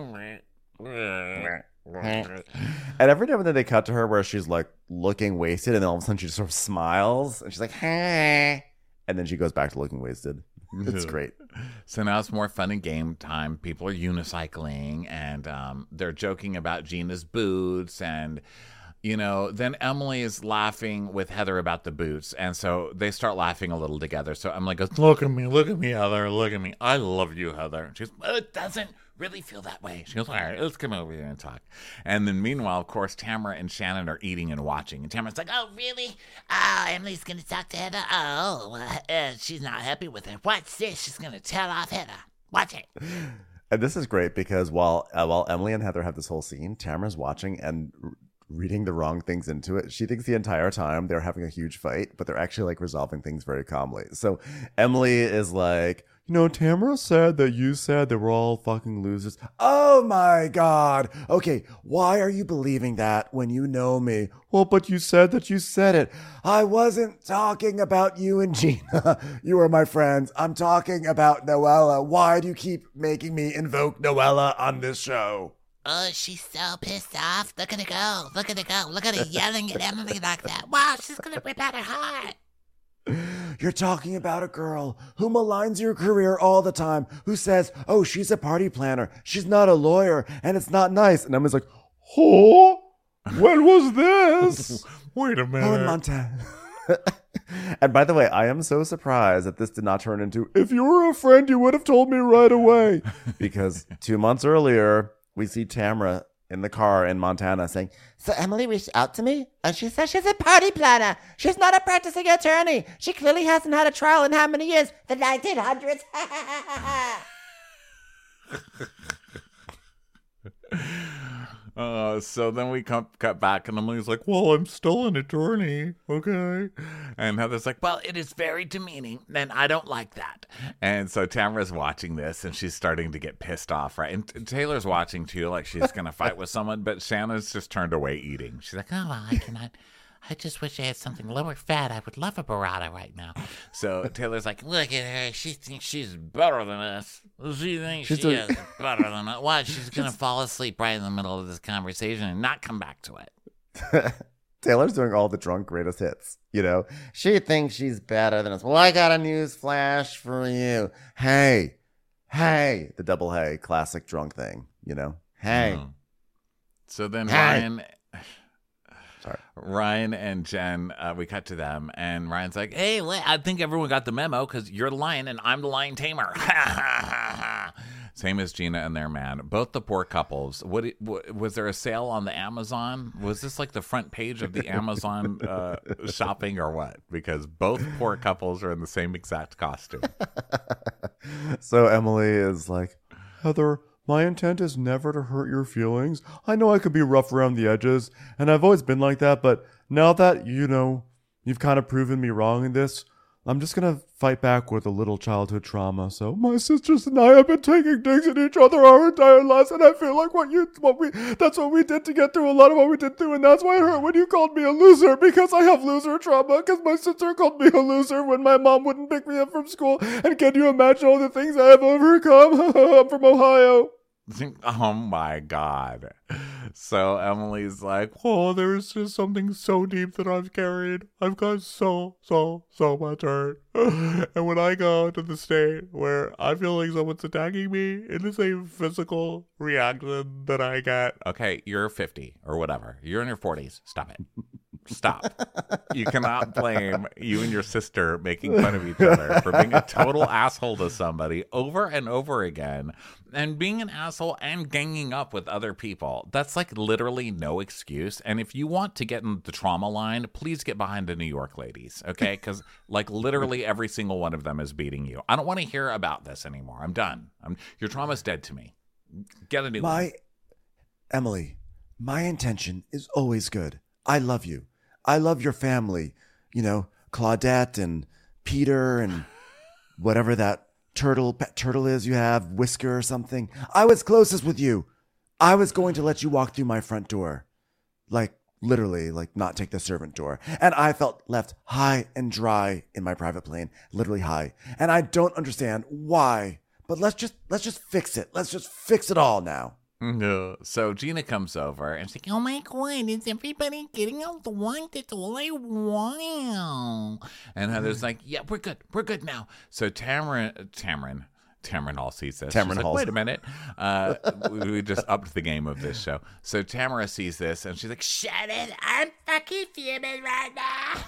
and every now and then they cut to her where she's like looking wasted, and then all of a sudden she just sort of smiles, and she's like, "Hey," and then she goes back to looking wasted. It's great. So now it's more fun and game time. People are unicycling, and um, they're joking about Gina's boots. And, you know, then Emily is laughing with Heather about the boots. And so they start laughing a little together. So Emily goes, look at me, look at me, Heather, look at me. I love you, Heather. She goes, it doesn't really feel that way. She goes, all right, let's come over here and talk. And then meanwhile, of course, Tamara and Shannon are eating and watching. And Tamara's like, oh, really? Oh, Emily's going to talk to Heather? Oh, uh, she's not happy with her. What's this? She's going to tell off Heather. Watch it. And this is great because while uh, while Emily and Heather have this whole scene, Tamara's watching and r- reading the wrong things into it. She thinks the entire time they're having a huge fight, but they're actually like resolving things very calmly. So Emily is like, you know, Tamara said that you said that we're all fucking losers. Oh my God. Okay, why are you believing that when you know me? Well, but you said that you said it. I wasn't talking about you and Gina. You are my friends. I'm talking about Noella. Why do you keep making me invoke Noella on this show? Oh, she's so pissed off. Look at her go. Look at her go. Look at her yelling at Emily like that. Wow, she's going to rip out her heart. You're talking about a girl who maligns your career all the time, who says, oh, she's a party planner. She's not a lawyer, and it's not nice. And Emily's like, oh, when was this? Wait a Oh, in minute. Montana. And by the way, I am so surprised that this did not turn into, if you were a friend, you would have told me right away. Because two months earlier, we see Tamara in the car in Montana saying, So Emily reached out to me, and she says she's a party planner. She's not a practicing attorney. She clearly hasn't had a trial in how many years? The nineteen hundreds. Uh, so then we come, cut back, and Emily's like, well, I'm still an attorney, okay? And Heather's like, well, it is very demeaning, and I don't like that. And so Tamara's watching this, and she's starting to get pissed off, right? And Taylor's watching, too, like she's going to fight with someone, but Shanna's just turned away eating. She's like, Oh, well, I cannot. I just wish I had something lower fat. I would love a burrata right now. so Taylor's like, Look at her. She thinks she's better than us. She thinks She's she a- is better than us. What? She's going to fall asleep right in the middle of this conversation and not come back to it. Taylor's doing all the drunk greatest hits, you know? She thinks she's better than us. Well, I got a news flash for you. Hey, hey, the double hey, classic drunk thing, you know? Hey. oh. So then Hey. Ryan... Sorry. Ryan and Jen, uh, we cut to them, and Ryan's like, hey, wait, I think everyone got the memo because you're the lion and I'm the lion tamer. Same as Gina and their man. Both the poor couples. What, what was there a sale on the Amazon? Was this like the front page of the Amazon uh, shopping or what? Because both poor couples are in the same exact costume. So Emily is like, Heather, my intent is never to hurt your feelings. I know I could be rough around the edges, and I've always been like that, but now that, you know, you've kind of proven me wrong in this, I'm just going to fight back with a little childhood trauma. So my sisters and I have been taking digs at each other our entire lives, and I feel like what you, what we, that's what we did to get through a lot of what we did through, and that's why it hurt when you called me a loser, because I have loser trauma, because my sister called me a loser when my mom wouldn't pick me up from school, and can you imagine all the things I have overcome? I'm from Ohio. Oh my God. So Emily's like, oh, there's just something so deep that I've carried. I've got so, so, so much hurt. And when I go to the state where I feel like someone's attacking me in the same physical reaction that I get. Okay, you're fifty or whatever. You're in your forties. Stop it. Stop. You cannot blame you and your sister making fun of each other for being a total asshole to somebody over and over again, and being an asshole and ganging up with other people. That's like literally no excuse. And if you want to get in the trauma line, please get behind the New York ladies, okay? Because like literally every single one of them is beating you. I don't want to hear about this anymore. I'm done. I'm, your trauma's dead to me. Get a new one. My, Emily, my intention is always good. I love you. I love your family. You know, Claudette and Peter and whatever that turtle pet turtle is you have, Whisker or something. I was closest with you. I was going to let you walk through my front door. Like, literally, like not take the servant door. And I felt left high and dry in my private plane, literally high. And I don't understand why. But let's just let's just fix it. Let's just fix it all now. No. So Gina comes over and she's like, Oh my God, is everybody getting out the wine? That's all I want. and Heather's like, yeah, we're good. We're good now. So Tamarin, Tamarin, Tamarin all sees this. Tamarin She's like, Hall's- wait a minute. Uh, we, we just upped the game of this show. So Tamara sees this and she's like, shut it. I'm fucking fuming right now.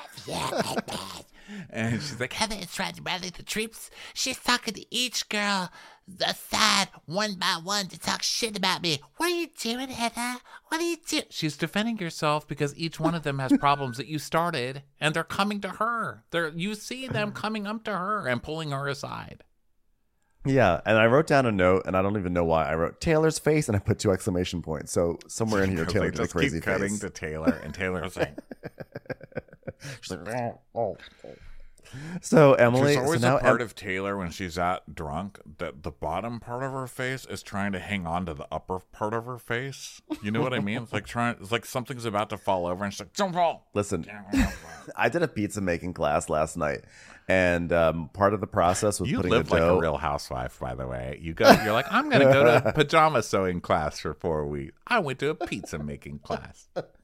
And she's like, Heather is trying to rally the troops. She's talking to each girl aside one by one to talk shit about me. What are you doing, Heather? What are you doing? she's defending herself because each one of them has problems that you started and they're coming to her. They're, you see them coming up to her and pulling her aside. Yeah, and I wrote down a note, and I don't even know why. I wrote Taylor's face, and I put two exclamation points. So somewhere in here, Because Taylor they did a just crazy keep cutting face. to Taylor, and Taylor's like, She's like, oh. So Emily, there's always so now a part Em- of Taylor when she's that drunk that the bottom part of her face is trying to hang on to the upper part of her face. You know what I mean? It's like trying. It's like something's about to fall over, and she's like, "Don't fall." listen, I did a pizza making class last night, and um, part of the process was You putting live the like dough. a real housewife, by the way. You go. You're like, I'm gonna go to pajama sewing class for four weeks. I went to a pizza making class.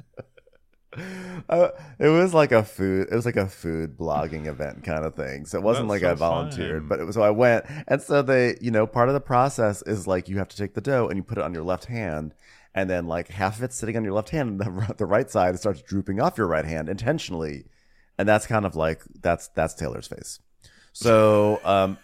Uh, it was like a food. It was like a food blogging event kind of thing. So it wasn't That's like I so volunteered, fun. but it was. So I went, and so they, you know, part of the process is like you have to take the dough and you put it on your left hand, and then like half of it's sitting on your left hand, and the the right side starts drooping off your right hand intentionally, and that's kind of like that's that's Taylor's face. So um,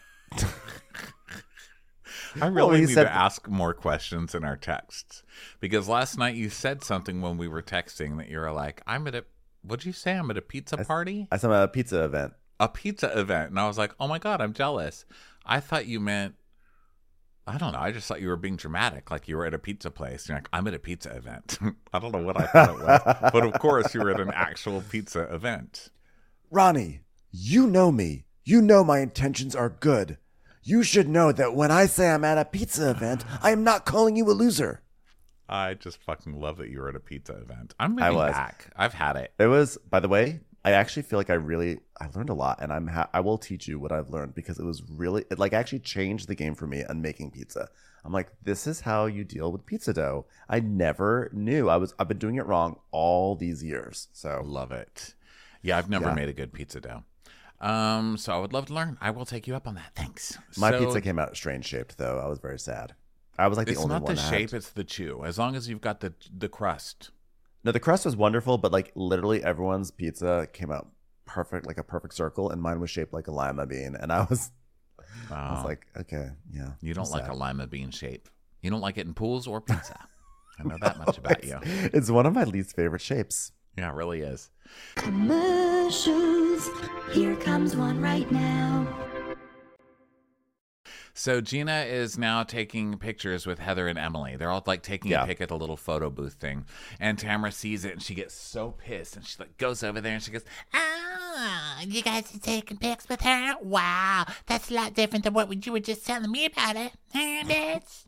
I really Well, he need said- to ask more questions in our texts because last night you said something when we were texting that you were like, "I'm at a what'd you say? I'm at a pizza party, I saw a pizza event. a pizza event," and I was like, "Oh my god, I'm jealous." I thought you meant I don't know. I just thought you were being dramatic, like you were at a pizza place. You're like, I'm at a pizza event. I don't know what I thought it was. But of course, you were at an actual pizza event. Ronnie, you know me. You know my intentions are good. You should know that when I say I'm at a pizza event, I am not calling you a loser. I just fucking love that you were at a pizza event. I'm I moving was. back. I've had it. It was, by the way, I actually feel like I really, I learned a lot, and I'm, ha- I will teach you what I've learned because it was really, it like actually changed the game for me on making pizza. I'm like, this is how you deal with pizza dough. I never knew. I was, I've been doing it wrong all these years. So Love it. Yeah, I've never Yeah. made a good pizza dough. Um, so I would love to learn. I will take you up on that. Thanks. my So pizza came out strange shaped, though. I was very sad. I was like the It's only not one the that shape, had- it's the chew. As long as you've got the the crust. No, the crust was wonderful, but like literally everyone's pizza came out perfect, like a perfect circle, and mine was shaped like a lima bean. And I was, I was Oh, like, okay, yeah. you don't I'm like sad. a lima bean shape. You don't like it in pools or pizza. I know that much about you. It's one of my least favorite shapes. Yeah, it really is. Commercials. Here comes one right now. So Gina is now taking pictures with Heather and Emily. They're all like taking Yeah. a pic at a little photo booth thing. And Tamara sees it and she gets so pissed and she like goes over there and she goes, Oh, you guys are taking pics with her? Wow, that's a lot different than what you were just telling me about it. Huh, bitch?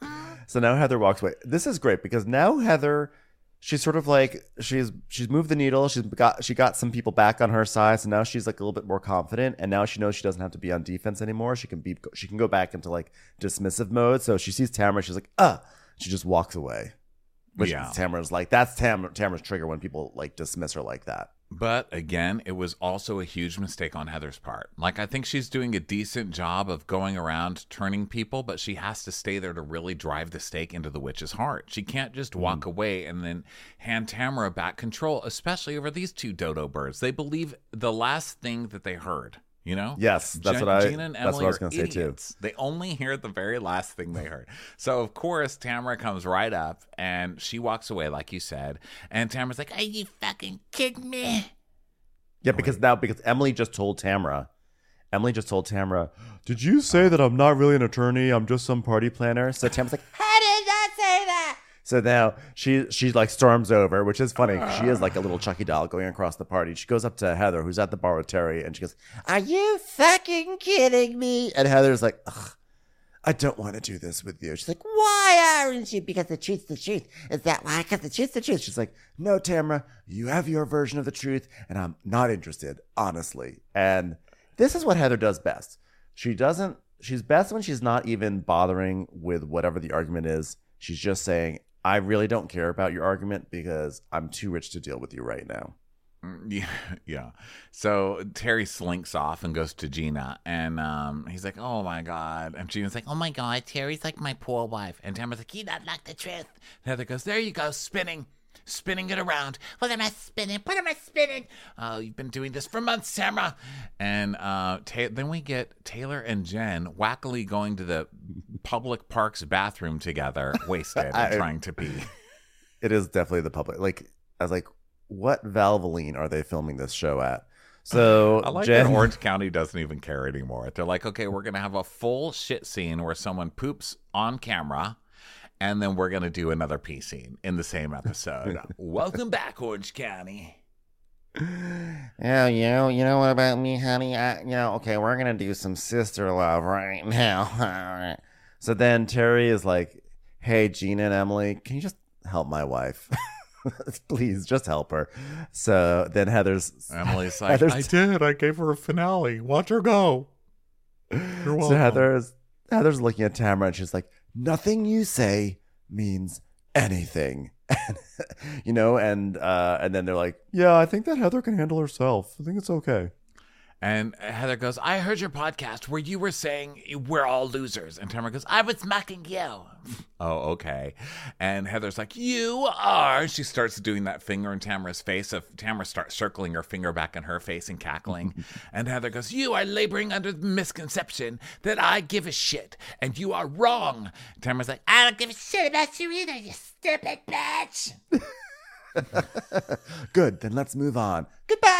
So now Heather walks away. This is great because now Heather, she's sort of like she's she's moved the needle. She's got she got some people back on her side, so now she's like a little bit more confident. And now she knows she doesn't have to be on defense anymore. She can be she can go back into like dismissive mode. So she sees Tamara, she's like, ah, she just walks away. Which Yeah. Tamara's like, that's Tam- Tamara's trigger when people like dismiss her like that. But again, it was also a huge mistake on Heather's part. Like, I think she's doing a decent job of going around turning people, but she has to stay there to really drive the stake into the witch's heart. She can't just walk away and then hand Tamara back control, especially over these two dodo birds. They believe the last thing that they heard, you know? Yes, that's Gen- what I- Gina and that's Emily what I was are gonna say, too. idiots. They only hear the very last thing they heard. So, of course, Tamara comes right up and she walks away, like you said. And Tamara's like, Are you fucking kidding me? Yeah, because now because Emily just told Tamara, Emily just told Tamara, did you say that I'm not really an attorney? I'm just some party planner. So Tamara's like, How did I say that? so now she she like storms over, which is funny. 'Cause she is like a little Chucky doll going across the party. She goes up to Heather, who's at the bar with Terry, and she goes, Are you fucking kidding me? and Heather's like, ugh, I don't want to do this with you. She's like, Why aren't you? Because the truth's the truth. Is that why? Because the truth's the truth. she's like, no, Tamara, you have your version of the truth, and I'm not interested, honestly. And this is what Heather does best. She doesn't, she's best when she's not even bothering with whatever the argument is. She's just saying, I really don't care about your argument because I'm too rich to deal with you right now. yeah, yeah. So Terry slinks off and goes to Gina, and um, he's like, "Oh my god!" And Gina's like, Oh my god, Terry's like my poor wife. and Tamara's like, You don't like the truth. Heather goes, "There you go, spinning, spinning it around." What am I spinning? What am I spinning? Oh, you've been doing this for months, Tamara. And uh, ta- then we get Taylor and Jen wackily going to the public parks bathroom together, wasted, and I- trying to pee. It is definitely the public. Like, I was like, what Valvoline are they filming this show at? So I like Jen, that Orange County doesn't even care anymore. They're like, okay, we're going to have a full shit scene where someone poops on camera, and then we're going to do another pee scene in the same episode. Welcome back, Orange County. Oh, you know, you know what about me, honey? I, you know, okay, we're gonna do some sister love right now. All right. So then Terry is like, hey, Gina and Emily, can you just help my wife? Please, just help her. So then Heather's Emily's like, Heather's- I did. I gave her a finale. Watch her go. You're welcome. so Heather's Heather's looking at Tamara and she's like, nothing you say means anything. You know, and uh and then they're like, yeah, I think that Heather can handle herself. I think it's okay. And Heather goes, I heard your podcast where you were saying we're all losers. And Tamara goes, I was mocking you. Oh, okay. And Heather's like, you are. She starts doing that finger in Tamara's face. Of Tamara starts circling her finger back in her face and cackling. And Heather goes, you are laboring under the misconception that I give a shit. And you are wrong. Tamara's like, I don't give a shit about you either, you stupid bitch. Good, then let's move on. Goodbye.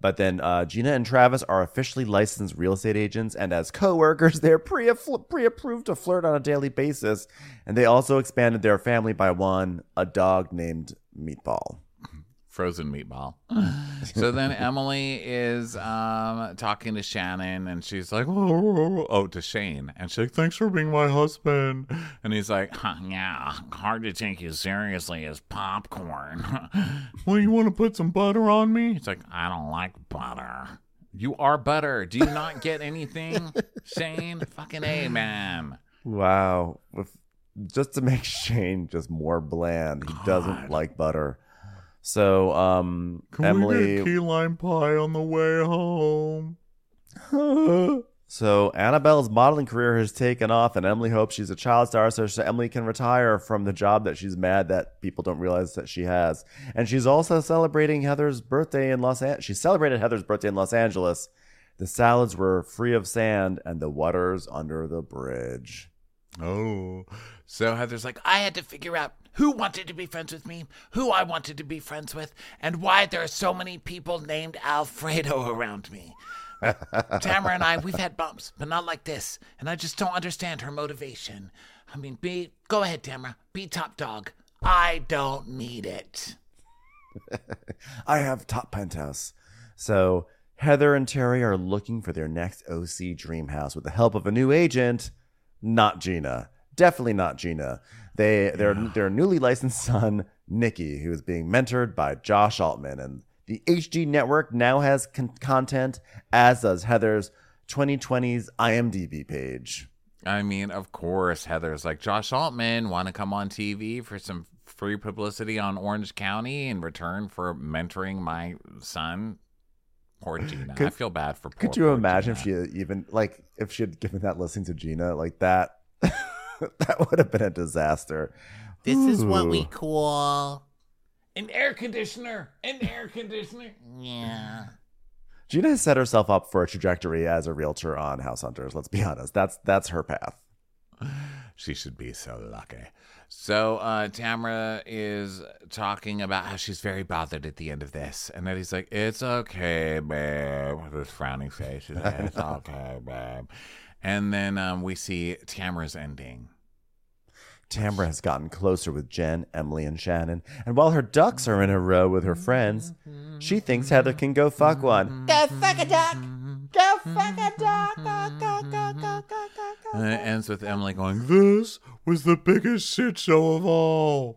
But then uh, Gina and Travis are officially licensed real estate agents, and as co-workers, they're pre- pre-approved to flirt on a daily basis. And they also expanded their family by one, a dog named Meatball. Frozen meatball. So then Emily is um, talking to Shannon, and she's like, oh, oh, to Shane. And she's like, thanks for being my husband. And he's like, huh, yeah, hard to take you seriously as popcorn. Well, you want to put some butter on me? He's like, I don't like butter. You are butter. Do you not get anything, Shane? Fucking A, man. Wow. With, just to make Shane just more bland, he God. doesn't like butter. So, um, Can Emily. we get key lime pie on the way home? So, Annabelle's modeling career has taken off, and Emily hopes she's a child star so, so Emily can retire from the job that she's mad that people don't realize that she has. And she's also celebrating Heather's birthday in Los Angeles. She celebrated Heather's birthday in Los Angeles. The salads were free of sand, and the water's under the bridge. Oh, so Heather's like, I had to figure out who wanted to be friends with me, who I wanted to be friends with, and why there are so many people named Alfredo around me. Tamara and I, we've had bumps, but not like this, and I just don't understand her motivation. I mean, be go ahead, Tamara, be top dog. I don't need it. I have top penthouse. So, Heather and Terry are looking for their next O C dream house with the help of a new agent. Not Gina. Definitely not Gina. They, their, their newly licensed son, Nikki, who is being mentored by Josh Altman. And the H D network now has con- content, as does Heather's twenty twenties I M D B page. I mean, of course, Heather's like, Josh Altman, want to come on T V for some free publicity on Orange County in return for mentoring my son? Poor Gina. Could- I feel bad for poor Could you poor imagine Gina. if she even, like, if she had given that listing to Gina, like that? That would have been a disaster. This is what we Ooh. call An air conditioner. An air conditioner. yeah. Gina has set herself up for a trajectory as a realtor on House Hunters. Let's be honest. That's that's her path. She should be so lucky. So uh, Tamara is talking about how she's very bothered at the end of this. And Eddie's like, it's okay, babe. With his frowning face. She's like, it's okay, babe. And then um, we see Tamara's ending. Tamara has gotten closer with Jen, Emily, and Shannon. And while her ducks are in a row with her friends, she thinks Heather can go fuck one. Go fuck a duck. Go fuck a duck. Go, go, go, go, go, go, go. And it ends with Emily going, this was the biggest shit show of all.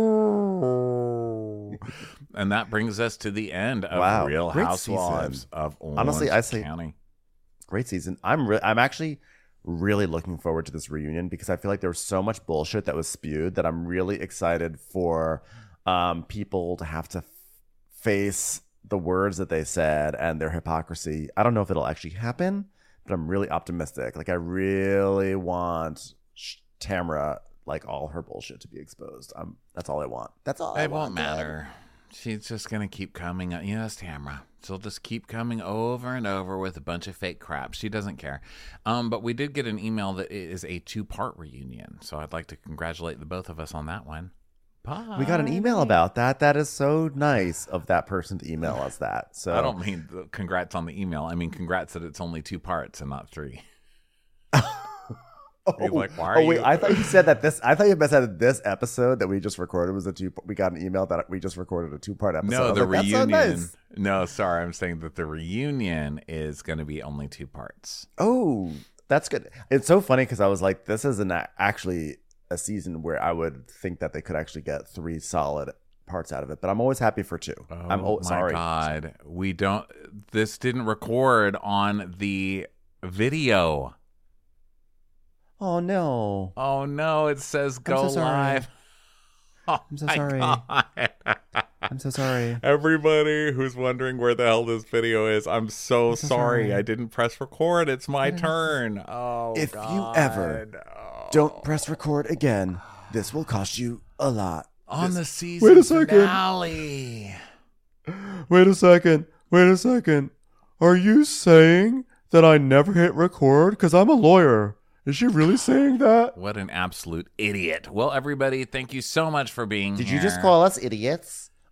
And that brings us to the end of Wow, Real great Housewives season. of Orange Honestly, I say- County. Great season. I'm re- I'm actually really looking forward to this reunion because I feel like there was so much bullshit that was spewed that I'm really excited for um, people to have to f- face the words that they said and their hypocrisy. I don't know if it'll actually happen, but I'm really optimistic. Like I really want Sh- Tamara, like all her bullshit to be exposed. Um, that's all I want. That's all. I It want, won't matter. She's just going to keep coming. You know, it's Tamara. She'll just keep coming over and over with a bunch of fake crap. She doesn't care. Um, but we did get an email that it is a two-part reunion. So I'd like to congratulate the both of us on that one. Bye. We got an email about that. That is so nice of that person to email us that. So I don't mean the congrats on the email. I mean congrats that it's only two parts and not three. Oh, He's like, why are oh wait, you- I thought you said that this. I thought you said that this episode that we just recorded was a two. We got an email that we just recorded a two part episode. I No, was the like, that's so reunion. nice. No, sorry. I'm saying that the reunion is going to be only two parts. Oh, that's good. It's so funny because I was like, this isn't a- actually a season where I would think that they could actually get three solid parts out of it. But I'm always happy for two. Oh, I'm oh, my sorry. God. We don't, this didn't record on the video. Oh no. Oh, no. It says I'm go so sorry. live. Oh, I'm so my sorry. God. I'm so sorry. Everybody who's wondering where the hell this video is, I'm so, so sorry. sorry. I didn't press record. It's my turn. Oh, If you God. ever Oh. Don't press record again. This will cost you a lot. On This- the season Wait a second. finale. Wait a second. Wait a second. Are you saying that I never hit record? Because I'm a lawyer. Is she really saying that? What an absolute idiot. Well, everybody, thank you so much for being Did here. you just call us idiots?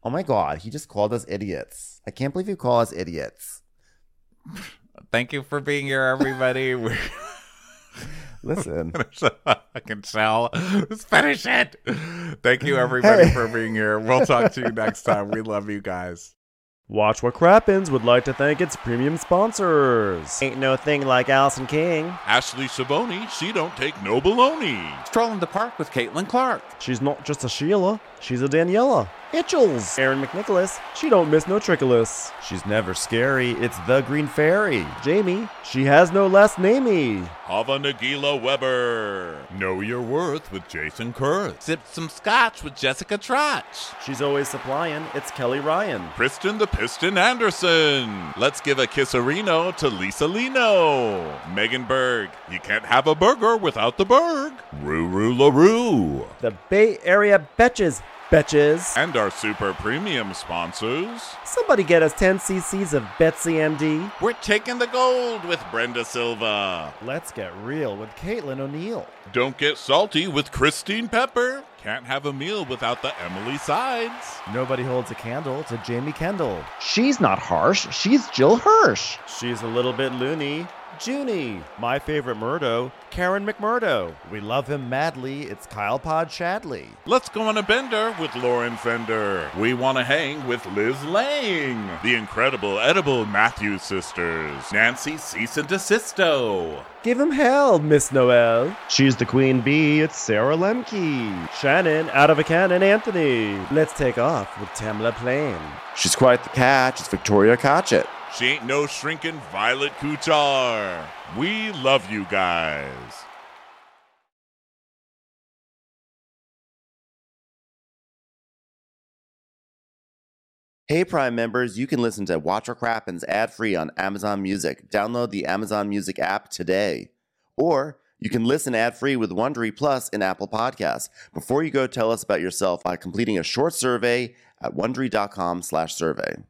Oh my God, he just called us idiots. I can't believe you call us idiots. Thank you for being here, everybody. We're Listen. I can tell. Let's finish it. Thank you, everybody, Hey. for being here. We'll talk to you next time. We love you guys. Watch What Crappens would like to thank its premium sponsors. Ain't no thing like Allison King. Ashley Savoni, she don't take no baloney. Strolling the park with Caitlin Clark. She's not just a Sheila, she's a Daniela. Itchels. Aaron McNicholas, she don't miss no trickolas. She's never scary, it's the Green Fairy. Jamie, she has no last namey. Hava Nagila Weber. Know your worth with Jason Kurth. Sip some scotch with Jessica Trotch. She's always supplying, it's Kelly Ryan. Kristen the Piston Anderson. Let's give a kisserino to Lisa Lino. Megan Berg. You can't have a burger without the Berg. Ruru LaRue. The Bay Area Betches. Betches. And our super premium sponsors. Somebody get us ten cc's of Betsy M D. We're taking the gold with Brenda Silva. Let's get real with Caitlin O'Neill. Don't get salty with Christine Pepper. Can't have a meal without the Emily Sides. Nobody holds a candle to Jamie Kendall. She's not harsh. She's Jill Hirsch. She's a little bit loony. Junie. My favorite Murdo, Karen McMurdo. We love him madly. It's Kyle Pod Shadley. Let's go on a bender with Lauren Fender. We want to hang with Liz Lang. The incredible edible Matthews sisters. Nancy Cease and Desisto. Give him hell, Miss Noel. She's the queen bee. It's Sarah Lemke. Shannon, out of a cannon, Anthony. Let's take off with Tamla Plain. She's quite the catch. It's Victoria Cotchett. She ain't no shrinking Violet Kuchar. We love you guys. Hey Prime members, you can listen to Watch What Crappens ad-free on Amazon Music. Download the Amazon Music app today. Or you can listen ad-free with Wondery Plus in Apple Podcasts. Before you go, tell us about yourself by completing a short survey at wondery.com slash survey.